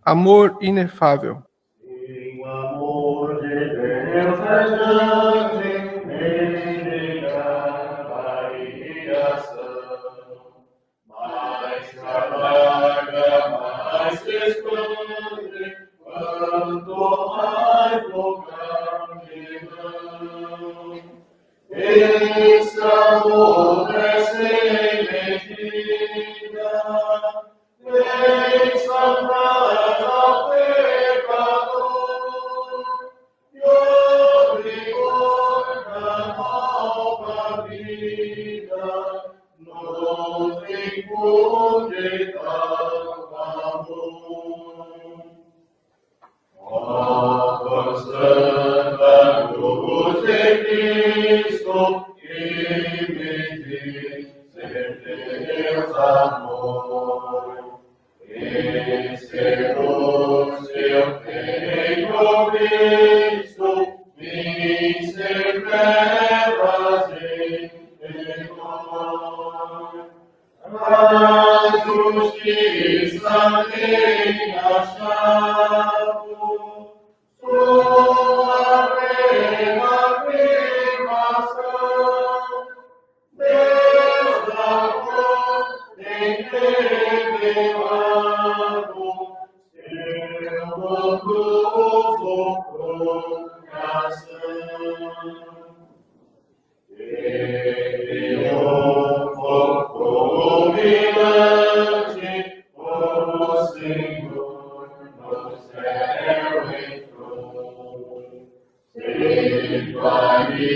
Amor inefável. E o amor de Deus radiante envia variação, mais trabalha, mais se expande, quanto mais tocar de mão. Esse amor é sem medida, vem salvar ao pecador e obrigou na nova vida, nos infunde tal amor. Ó constante cruz de Cristo, que me diz Deus amor. Esse luz que eu tenho visto, me ser trevas em menor. A justiça tem achado sua plena afirmação. Deus da cruz tem revelado seu bondoso coração. Ele fulminante, o Senhor no céu entrou. Sendo ali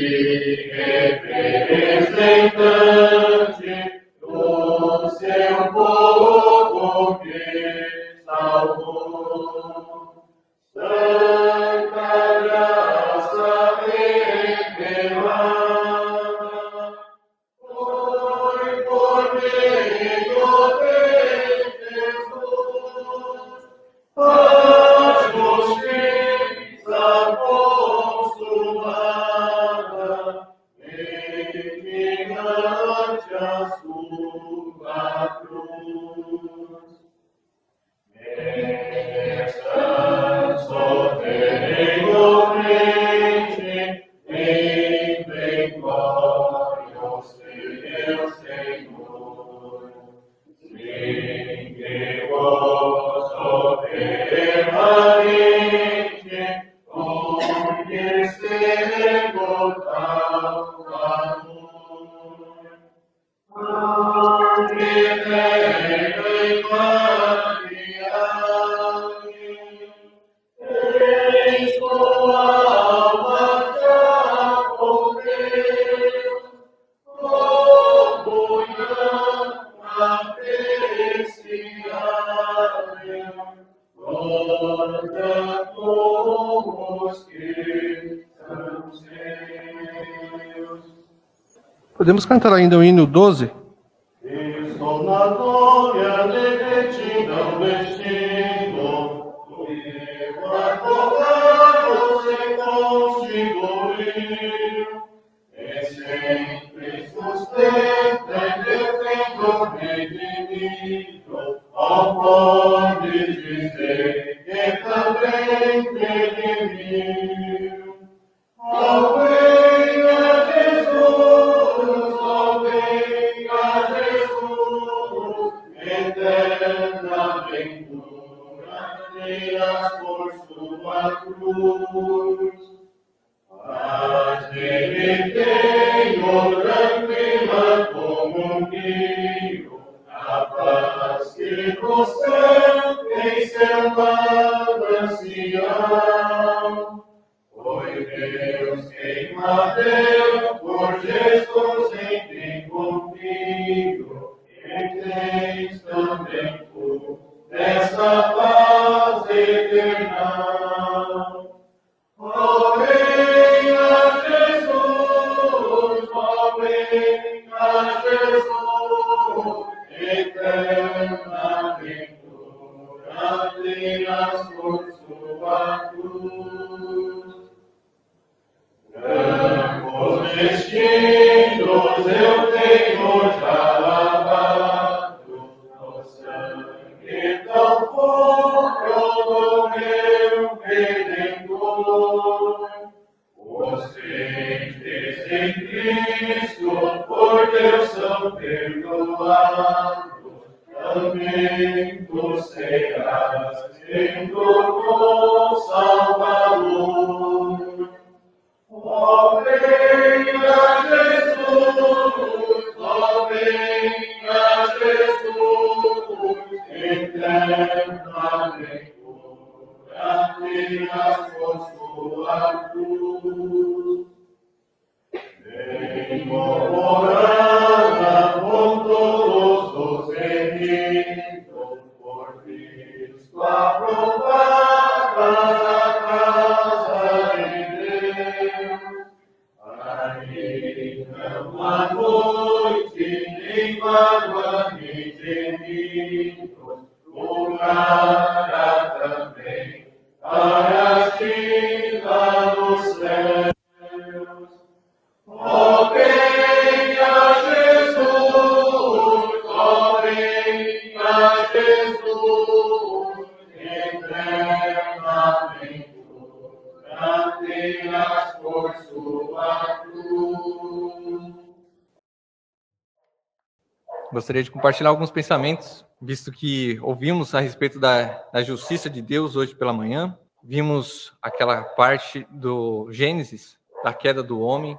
representante do seu povo que salvou. Santa graça revelada foi por meio de Jesus, a justiça consumada, edificante a sua cruz. Descanso tenho frente, em glória ao seu Senhor. Sim, que gozo permanente, conhecendo tal amor. Onde eterno e variável, em sua alma já comeu, comunhão apreciável, glória com os que são seus. Podemos cantar ainda o hino 12? Estou na glória de retidão vestido, eu advogado se constituir, e sempre sustenta e defendo redimido, ao pode dizer que também redimiu. Ao venha Jesus, ao venha Jesus, eterna ventura, tiras por sua cruz. Mas nele tenho tranquila como um rio, a paz que no céu tem seu manancial. Foi Deus quem deu por Jesus em quem confio, e tens também tu dessa paz eternal. Ó venha Jesus, ó venha Jesus, eterna ventura, tiras por sua cruz. Ambos destinos eu tenho já lavado, no sangue tão puro Senhor Salvador. Ó, venha Jesus, ó, venha Jesus, eternamente cura-te por sua cruz. Vem morada com todos os remidos, por Cristo aprovadas a casa de Deus. Ainda uma noite, nem mágoa nem gemidos, lugará também para ti lá nos céus. Ó, venha Jesus, ó, venha Jesus, eternamente cura-te por sua cruz. Gostaria de compartilhar alguns pensamentos, visto que ouvimos a respeito da justiça de Deus hoje pela manhã. Vimos aquela parte do Gênesis, da queda do homem,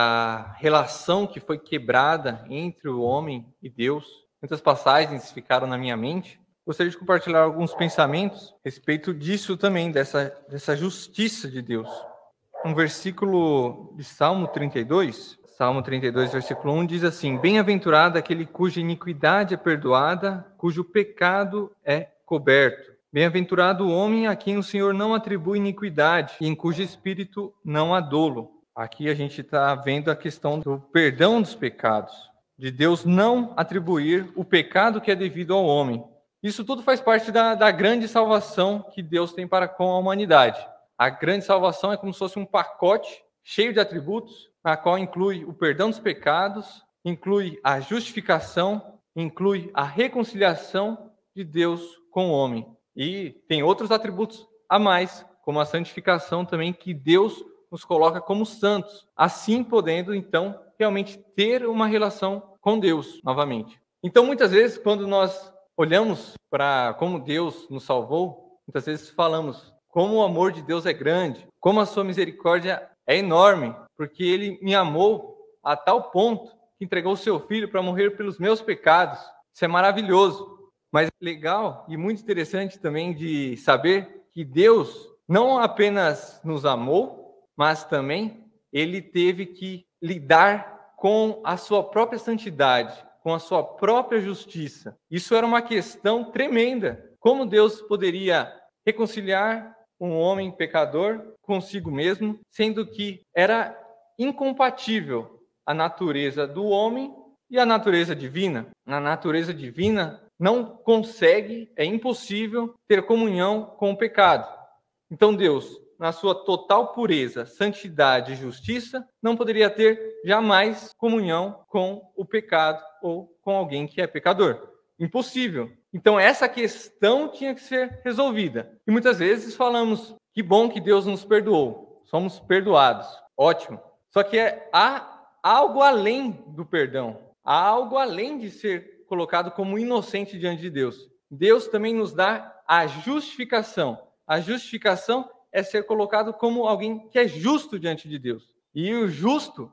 da relação que foi quebrada entre o homem e Deus. Muitas passagens ficaram na minha mente. Gostaria de compartilhar alguns pensamentos a respeito disso também, dessa justiça de Deus. Um versículo de Salmo 32, versículo 1, diz assim: Bem-aventurado aquele cuja iniquidade é perdoada, cujo pecado é coberto. Bem-aventurado o homem a quem o Senhor não atribui iniquidade e em cujo espírito não há dolo. Aqui a gente está vendo a questão do perdão dos pecados, de Deus não atribuir o pecado que é devido ao homem. Isso tudo faz parte da grande salvação que Deus tem para com a humanidade. A grande salvação é como se fosse um pacote cheio de atributos, na qual inclui o perdão dos pecados, inclui a justificação, inclui a reconciliação de Deus com o homem. E tem outros atributos a mais, como a santificação também, que Deus nos coloca como santos, assim podendo, então, realmente ter uma relação com Deus novamente. Então, muitas vezes, quando nós olhamos para como Deus nos salvou, muitas vezes falamos como o amor de Deus é grande, como a sua misericórdia é enorme, porque Ele me amou a tal ponto que entregou o seu Filho para morrer pelos meus pecados. Isso é maravilhoso. Mas legal e muito interessante também de saber que Deus não apenas nos amou, mas também Ele teve que lidar com a sua própria santidade, com a sua própria justiça. Isso era uma questão tremenda. Como Deus poderia reconciliar um homem pecador consigo mesmo, sendo que era incompatível a natureza do homem e a natureza divina? A natureza divina não consegue, é impossível ter comunhão com o pecado. Então Deus, na sua total pureza, santidade e justiça, não poderia ter jamais comunhão com o pecado ou com alguém que é pecador. Impossível. Então essa questão tinha que ser resolvida. E muitas vezes falamos, que bom que Deus nos perdoou. Somos perdoados. Ótimo. Só que há algo além do perdão. Há algo além de ser colocado como inocente diante de Deus. Deus também nos dá a justificação. A justificação é ser colocado como alguém que é justo diante de Deus. E o justo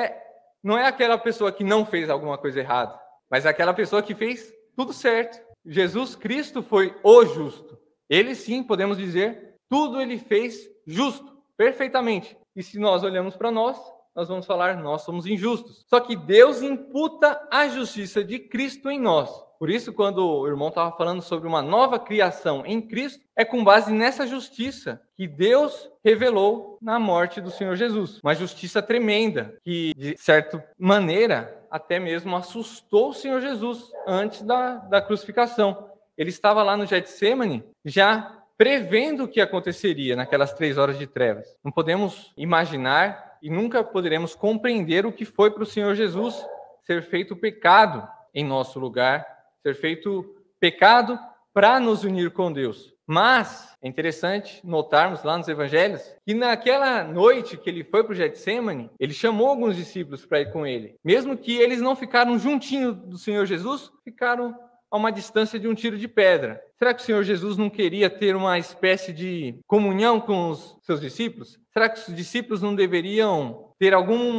não é aquela pessoa que não fez alguma coisa errada, mas aquela pessoa que fez tudo certo. Jesus Cristo foi o justo. Ele sim, podemos dizer, tudo ele fez justo, perfeitamente. E se nós olhamos para nós vamos falar, nós somos injustos. Só que Deus imputa a justiça de Cristo em nós. Por isso, quando o irmão estava falando sobre uma nova criação em Cristo, é com base nessa justiça que Deus revelou na morte do Senhor Jesus. Uma justiça tremenda, que, de certa maneira, até mesmo assustou o Senhor Jesus antes da crucificação. Ele estava lá no Getsêmani, já prevendo o que aconteceria naquelas 3 horas de trevas. Não podemos imaginar e nunca poderemos compreender o que foi para o Senhor Jesus ser feito pecado em nosso lugar, ser feito pecado para nos unir com Deus. Mas é interessante notarmos lá nos evangelhos que naquela noite que ele foi para o Getsêmani, ele chamou alguns discípulos para ir com ele. Mesmo que eles não ficaram juntinho do Senhor Jesus, ficaram a uma distância de um tiro de pedra. Será que o Senhor Jesus não queria ter uma espécie de comunhão com os seus discípulos? Será que os discípulos não deveriam ter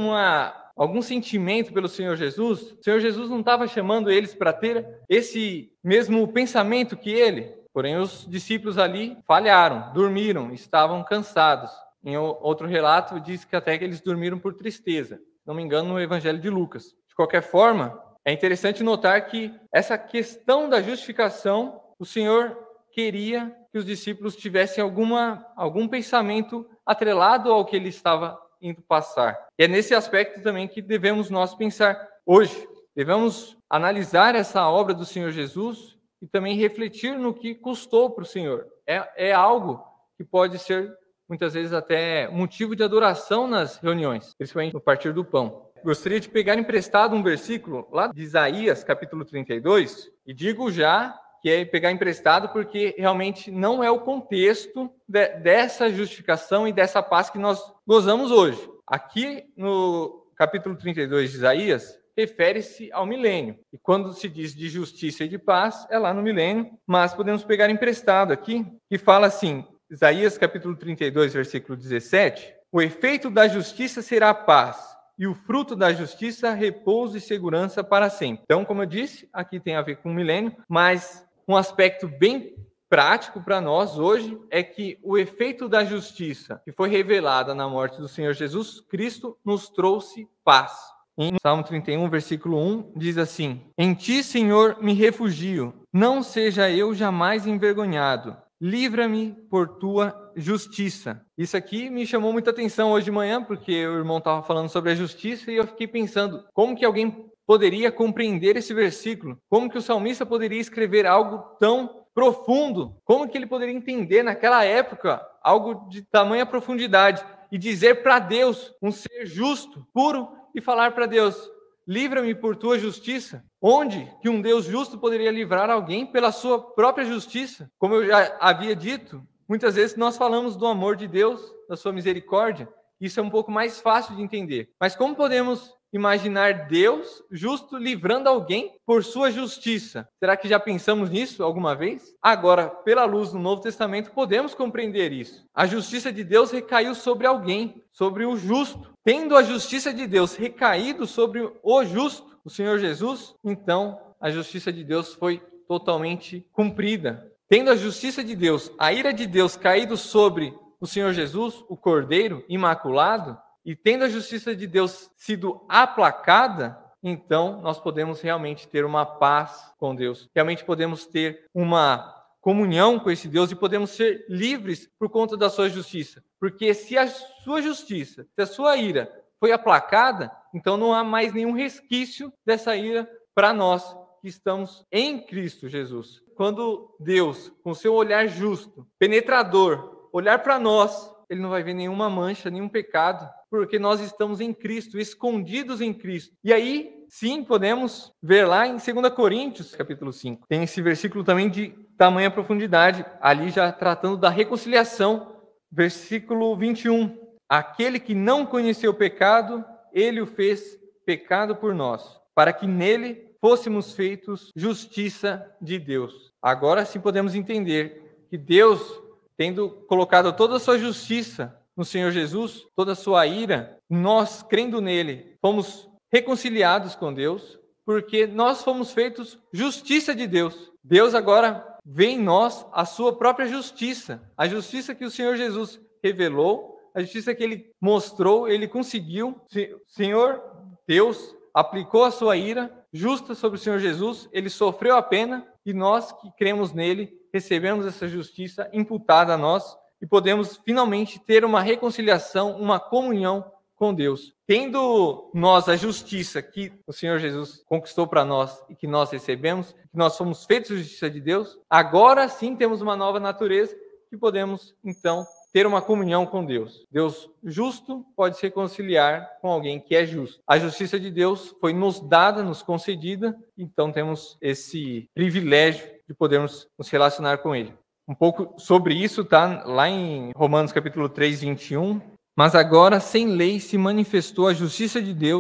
algum sentimento pelo Senhor Jesus? O Senhor Jesus não estava chamando eles para ter esse mesmo pensamento que ele? Porém, os discípulos ali falharam, dormiram, estavam cansados. Em outro relato, diz que até que eles dormiram por tristeza. Não me engano, no Evangelho de Lucas. De qualquer forma, é interessante notar que essa questão da justificação, o Senhor queria que os discípulos tivessem algum pensamento atrelado ao que ele estava indo passar. E é nesse aspecto também que devemos nós pensar hoje. Devemos analisar essa obra do Senhor Jesus e também refletir no que custou para o Senhor. É algo que pode ser, muitas vezes, até motivo de adoração nas reuniões, principalmente no partir do pão. Gostaria de pegar emprestado um versículo lá de Isaías, capítulo 32, e digo já que é pegar emprestado porque realmente não é o contexto dessa justificação e dessa paz que nós gozamos hoje. Aqui no capítulo 32 de Isaías, refere-se ao milênio. E quando se diz de justiça e de paz, é lá no milênio, mas podemos pegar emprestado aqui, que fala assim, Isaías capítulo 32, versículo 17, o efeito da justiça será a paz, e o fruto da justiça, repouso e segurança para sempre. Então, como eu disse, aqui tem a ver com o milênio, mas um aspecto bem prático para nós hoje é que o efeito da justiça que foi revelada na morte do Senhor Jesus Cristo nos trouxe paz. Em Salmo 31, versículo 1, diz assim, em ti, Senhor, me refugio, não seja eu jamais envergonhado. Livra-me por tua justiça. Isso aqui me chamou muita atenção hoje de manhã, porque o irmão estava falando sobre a justiça e eu fiquei pensando, como que alguém poderia compreender esse versículo? Como que o salmista poderia escrever algo tão profundo? Como que ele poderia entender naquela época algo de tamanha profundidade e dizer para Deus, um ser justo, puro, e falar para Deus, livra-me por tua justiça? Onde que um Deus justo poderia livrar alguém pela sua própria justiça? Como eu já havia dito, muitas vezes nós falamos do amor de Deus, da sua misericórdia, isso é um pouco mais fácil de entender. Mas como podemos imaginar Deus justo livrando alguém por sua justiça? Será que já pensamos nisso alguma vez? Agora, pela luz do Novo Testamento, podemos compreender isso. A justiça de Deus recaiu sobre alguém, sobre o justo. Tendo a justiça de Deus recaído sobre o justo, o Senhor Jesus, então a justiça de Deus foi totalmente cumprida. Tendo a justiça de Deus, a ira de Deus caído sobre o Senhor Jesus, o Cordeiro imaculado, e tendo a justiça de Deus sido aplacada, então nós podemos realmente ter uma paz com Deus. Realmente podemos ter uma comunhão com esse Deus e podemos ser livres por conta da sua justiça. Porque se a sua justiça, se a sua ira foi aplacada, então não há mais nenhum resquício dessa ira para nós que estamos em Cristo Jesus. Quando Deus, com seu olhar justo, penetrador, olhar para nós, ele não vai ver nenhuma mancha, nenhum pecado, porque nós estamos em Cristo, escondidos em Cristo. E aí, sim, podemos ver lá em 2 Coríntios, capítulo 5. Tem esse versículo também de tamanha profundidade, ali já tratando da reconciliação. Versículo 21. Aquele que não conheceu o pecado, ele o fez pecado por nós, para que nele fôssemos feitos justiça de Deus. Agora sim podemos entender que Deus, tendo colocado toda a sua justiça no Senhor Jesus, toda a sua ira, nós, crendo nele, fomos reconciliados com Deus, porque nós fomos feitos justiça de Deus. Deus agora vê em nós a sua própria justiça, a justiça que o Senhor Jesus revelou, a justiça que ele mostrou, ele conseguiu. O Senhor Deus aplicou a sua ira justa sobre o Senhor Jesus, ele sofreu a pena e nós que cremos nele recebemos essa justiça imputada a nós e podemos finalmente ter uma reconciliação, uma comunhão com Deus. Tendo nós a justiça que o Senhor Jesus conquistou para nós e que nós recebemos, que nós somos feitos justiça de Deus, agora sim temos uma nova natureza que podemos, então, ter uma comunhão com Deus. Deus justo pode se reconciliar com alguém que é justo. A justiça de Deus foi nos dada, nos concedida, então temos esse privilégio de podermos nos relacionar com Ele. Um pouco sobre isso está lá em Romanos capítulo 3, 21. Mas agora, sem lei, se manifestou a justiça de Deus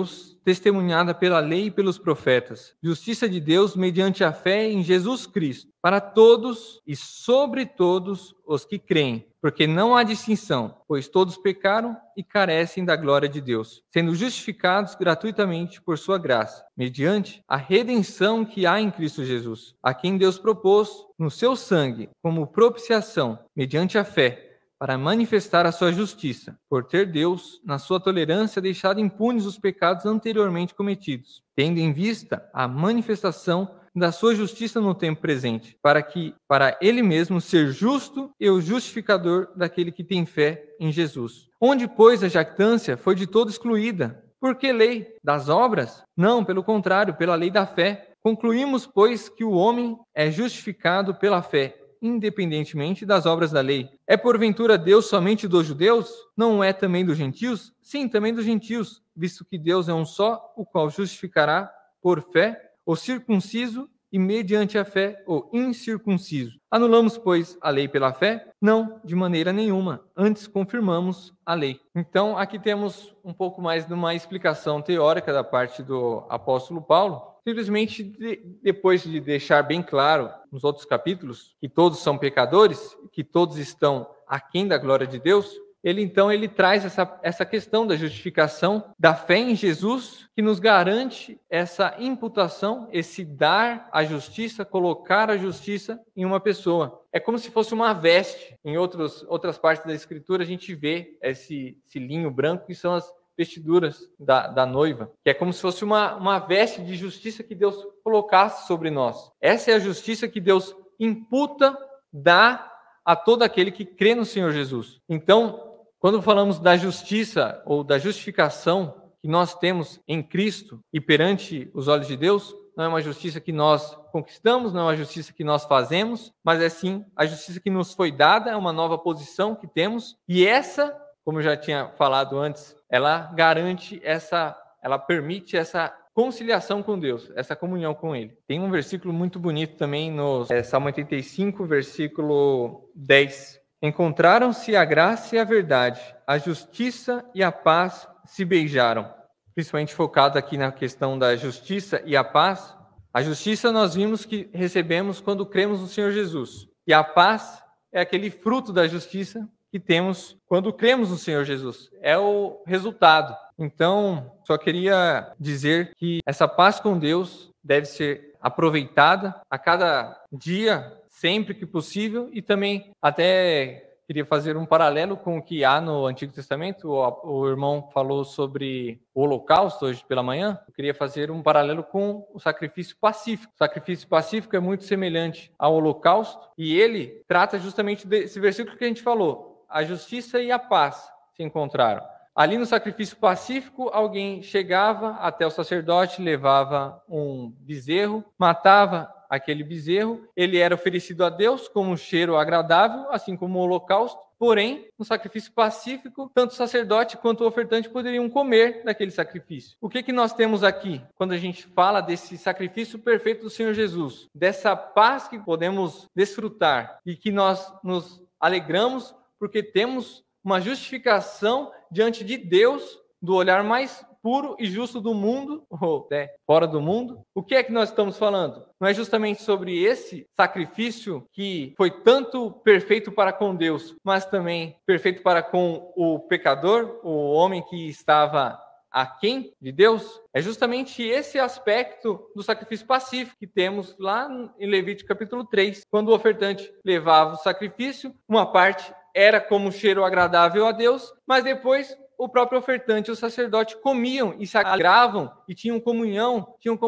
testemunhada pela lei e pelos profetas, justiça de Deus mediante a fé em Jesus Cristo, para todos e sobre todos os que creem, porque não há distinção, pois todos pecaram e carecem da glória de Deus, sendo justificados gratuitamente por sua graça, mediante a redenção que há em Cristo Jesus, a quem Deus propôs no seu sangue como propiciação, mediante a fé, para manifestar a sua justiça, por ter Deus, na sua tolerância, deixado impunes os pecados anteriormente cometidos, tendo em vista a manifestação da sua justiça no tempo presente, para ele mesmo ser justo e o justificador daquele que tem fé em Jesus. Onde, pois, a jactância foi de todo excluída. Por que lei? Das obras? Não, pelo contrário, pela lei da fé. Concluímos, pois, que o homem é justificado pela fé, independentemente das obras da lei. É porventura Deus somente dos judeus? Não é também dos gentios? Sim, também dos gentios, visto que Deus é um só, o qual justificará por fé o circunciso e mediante a fé o incircunciso. Anulamos, pois, a lei pela fé? Não, de maneira nenhuma. Antes confirmamos a lei. Então, aqui temos um pouco mais de uma explicação teórica da parte do apóstolo Paulo. Simplesmente depois de deixar bem claro nos outros capítulos que todos são pecadores, que todos estão aquém da glória de Deus, ele traz essa questão da justificação, da fé em Jesus, que nos garante essa imputação, esse dar a justiça, colocar a justiça em uma pessoa. É como se fosse uma veste. Em outras partes da Escritura a gente vê esse linho branco, que são as vestiduras da noiva, que é como se fosse uma veste de justiça que Deus colocasse sobre nós. Essa é a justiça que Deus imputa, dá a todo aquele que crê no Senhor Jesus. Então, quando falamos da justiça ou da justificação que nós temos em Cristo e perante os olhos de Deus, não é uma justiça que nós conquistamos, não é uma justiça que nós fazemos, mas é sim a justiça que nos foi dada, é uma nova posição que temos, e essa, como eu já tinha falado antes, ela permite essa conciliação com Deus, essa comunhão com Ele. Tem um versículo muito bonito também no Salmo 85, versículo 10. Encontraram-se a graça e a verdade, a justiça e a paz se beijaram. Principalmente focado aqui na questão da justiça e a paz. A justiça nós vimos que recebemos quando cremos no Senhor Jesus. E a paz é aquele fruto da justiça que temos quando cremos no Senhor Jesus. É o resultado. Então, só queria dizer que essa paz com Deus deve ser aproveitada a cada dia, sempre que possível, e também até queria fazer um paralelo com o que há no Antigo Testamento. O irmão falou sobre o holocausto hoje pela manhã. Eu queria fazer um paralelo com o sacrifício pacífico. O sacrifício pacífico é muito semelhante ao holocausto, e ele trata justamente desse versículo que a gente falou. A justiça e a paz se encontraram. Ali no sacrifício pacífico, alguém chegava até o sacerdote, levava um bezerro, matava aquele bezerro, ele era oferecido a Deus como um cheiro agradável, assim como o holocausto. Porém, no sacrifício pacífico, tanto o sacerdote quanto o ofertante poderiam comer daquele sacrifício. O que nós temos aqui, quando a gente fala desse sacrifício perfeito do Senhor Jesus? Dessa paz que podemos desfrutar e que nós nos alegramos porque temos uma justificação diante de Deus, do olhar mais puro e justo do mundo, ou até fora do mundo. O que é que nós estamos falando? Não é justamente sobre esse sacrifício que foi tanto perfeito para com Deus, mas também perfeito para com o pecador, o homem que estava aquém de Deus? É justamente esse aspecto do sacrifício pacífico que temos lá em Levítico capítulo 3, quando o ofertante levava o sacrifício, uma parte era como um cheiro agradável a Deus, mas depois o próprio ofertante e o sacerdote comiam e se alegravam e tinham comunhão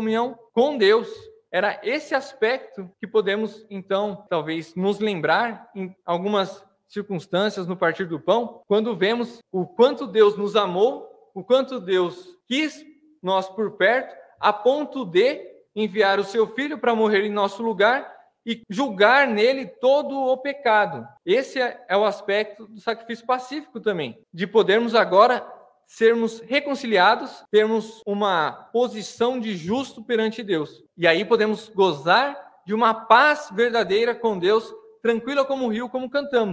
com Deus. Era esse aspecto que podemos, então, talvez nos lembrar em algumas circunstâncias no partir do pão, quando vemos o quanto Deus nos amou, o quanto Deus quis nós por perto, a ponto de enviar o seu Filho para morrer em nosso lugar e julgar nele todo o pecado. Esse é o aspecto do sacrifício pacífico também, de podermos agora sermos reconciliados, termos uma posição de justo perante Deus. E aí podemos gozar de uma paz verdadeira com Deus, tranquila como o rio, como cantamos.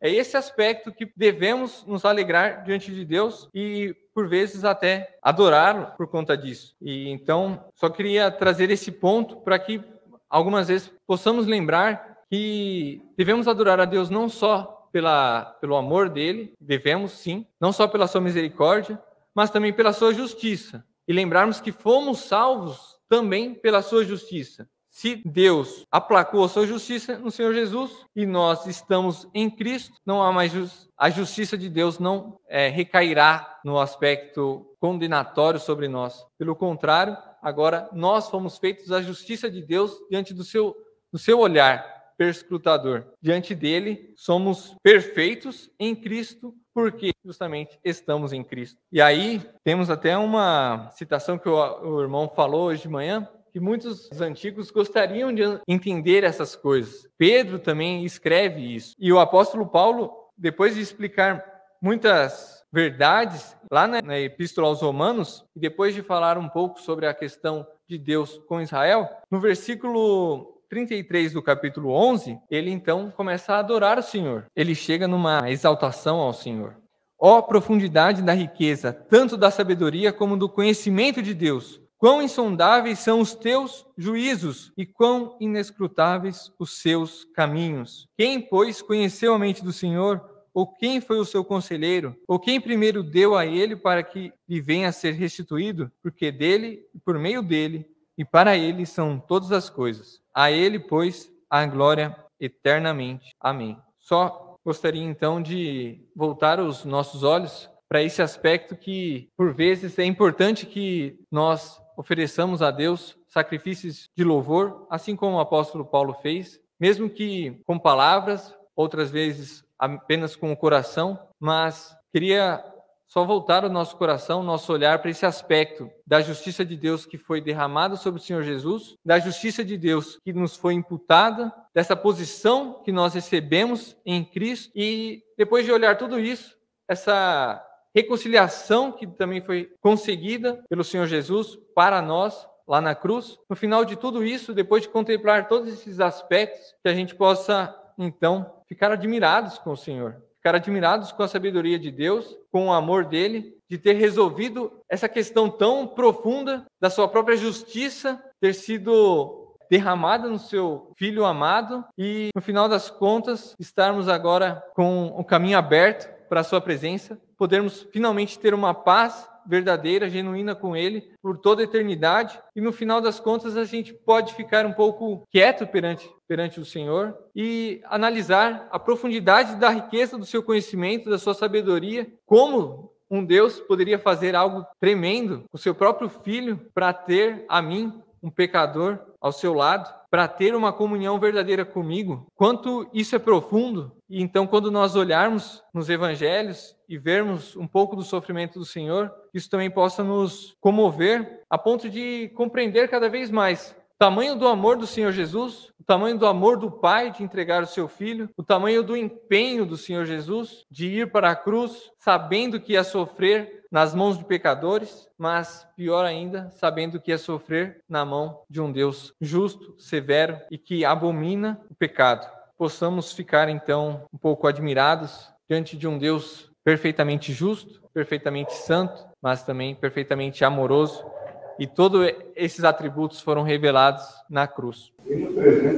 É esse aspecto que devemos nos alegrar diante de Deus e, por vezes, até adorá-lo por conta disso. E então, só queria trazer esse ponto para que algumas vezes possamos lembrar que devemos adorar a Deus não só pelo amor dele, devemos sim, não só pela sua misericórdia, mas também pela sua justiça. E lembrarmos que fomos salvos também pela sua justiça. Se Deus aplacou a sua justiça no Senhor Jesus e nós estamos em Cristo, não há mais a justiça de Deus não recairá no aspecto condenatório sobre nós. Pelo contrário, agora nós fomos feitos a justiça de Deus diante do seu olhar perscrutador. Diante dele, somos perfeitos em Cristo, porque justamente estamos em Cristo. E aí, temos até uma citação que o irmão falou hoje de manhã, que muitos antigos gostariam de entender essas coisas. Pedro também escreve isso. E o apóstolo Paulo, depois de explicar muitas verdades lá na Epístola aos Romanos, e depois de falar um pouco sobre a questão de Deus com Israel, no versículo 33 do capítulo 11, ele então começa a adorar o Senhor. Ele chega numa exaltação ao Senhor. Ó profundidade da riqueza, tanto da sabedoria como do conhecimento de Deus! Quão insondáveis são os teus juízos e quão inescrutáveis os seus caminhos. Quem, pois, conheceu a mente do Senhor? Ou quem foi o seu conselheiro? Ou quem primeiro deu a ele para que lhe venha a ser restituído? Porque dele, e por meio dele, e para ele são todas as coisas. A ele, pois, a glória eternamente. Amém. Só gostaria então de voltar os nossos olhos para esse aspecto que, por vezes, é importante que nós ofereçamos a Deus sacrifícios de louvor, assim como o apóstolo Paulo fez, mesmo que com palavras, outras vezes apenas com o coração, mas queria só voltar o nosso coração, nosso olhar para esse aspecto da justiça de Deus que foi derramada sobre o Senhor Jesus, da justiça de Deus que nos foi imputada, dessa posição que nós recebemos em Cristo, e depois de olhar tudo isso, essa reconciliação que também foi conseguida pelo Senhor Jesus para nós lá na cruz. No final de tudo isso, depois de contemplar todos esses aspectos, que a gente possa então ficar admirados com o Senhor, ficar admirados com a sabedoria de Deus, com o amor dele, de ter resolvido essa questão tão profunda da sua própria justiça ter sido derramada no seu Filho amado e, no final das contas, estarmos agora com o caminho aberto para a sua presença, podermos finalmente ter uma paz verdadeira, genuína com Ele por toda a eternidade, e no final das contas a gente pode ficar um pouco quieto perante o Senhor e analisar a profundidade da riqueza do seu conhecimento, da sua sabedoria, como um Deus poderia fazer algo tremendo, o seu próprio Filho, para ter a mim, um pecador, ao seu lado, para ter uma comunhão verdadeira comigo. Quanto isso é profundo. E então, quando nós olharmos nos evangelhos e vermos um pouco do sofrimento do Senhor, isso também possa nos comover a ponto de compreender cada vez mais o tamanho do amor do Senhor Jesus, o tamanho do amor do Pai de entregar o seu Filho, o tamanho do empenho do Senhor Jesus de ir para a cruz, sabendo que ia sofrer nas mãos de pecadores, mas pior ainda, sabendo que ia sofrer na mão de um Deus justo, severo e que abomina o pecado. Possamos ficar então um pouco admirados diante de um Deus perfeitamente justo, perfeitamente santo, mas também perfeitamente amoroso, e todos esses atributos foram revelados na cruz. Hino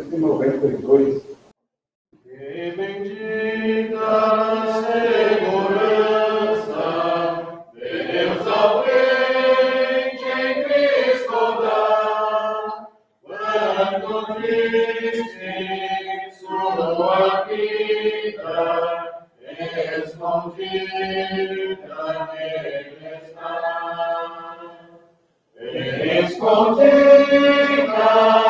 392. Que bendita segurança, Deus ao crente em Cristo dá, quando triste sua vida, escondida nele está. Escondida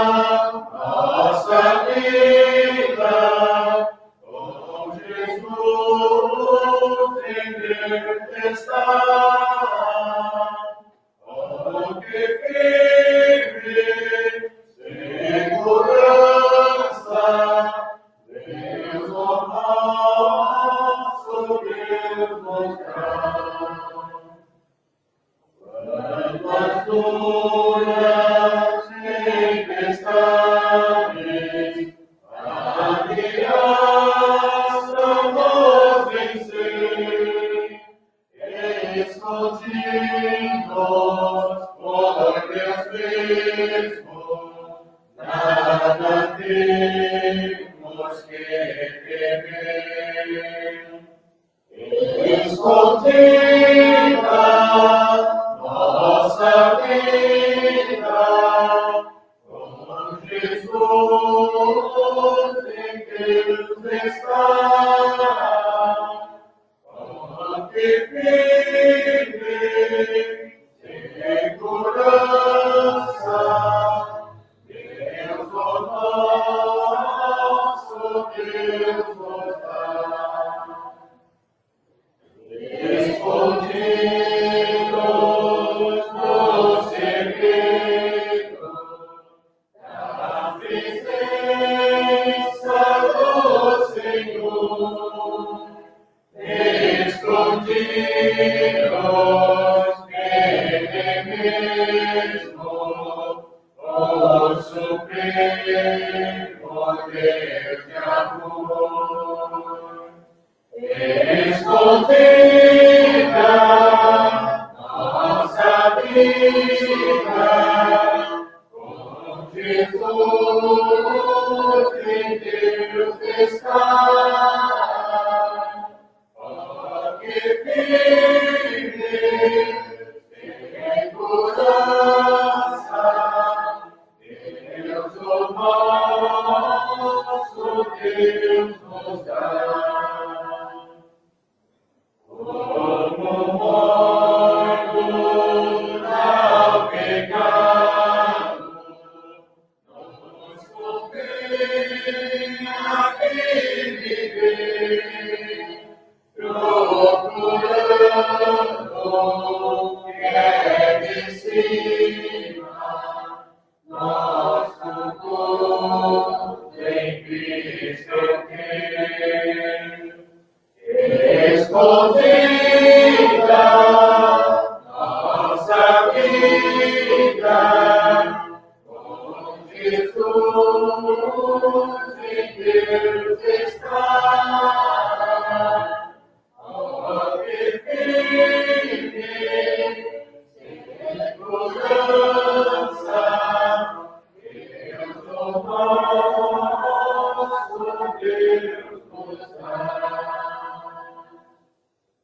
nossa vida, com Jesus em tempestade, oh que firme segurança, Deus o nosso Deus nos dá. Quando as duras tempestades ameaçam Escondida nossa vida, com Jesus em Deus está. Que vive segurança, Deus o nosso Deus nos dá. Escondidos no segredo da presença do Senhor, escondidos nele mesmo, o supremo Deus de amor. Escondida nossa vida, com Jesus em Deus está. Que vive segurança, Deus o nosso Deus nos dá. Como mortos ao pecado, nos convém aqui viver, procurando que é de cima, nosso corpo em Cristo ter. Esconder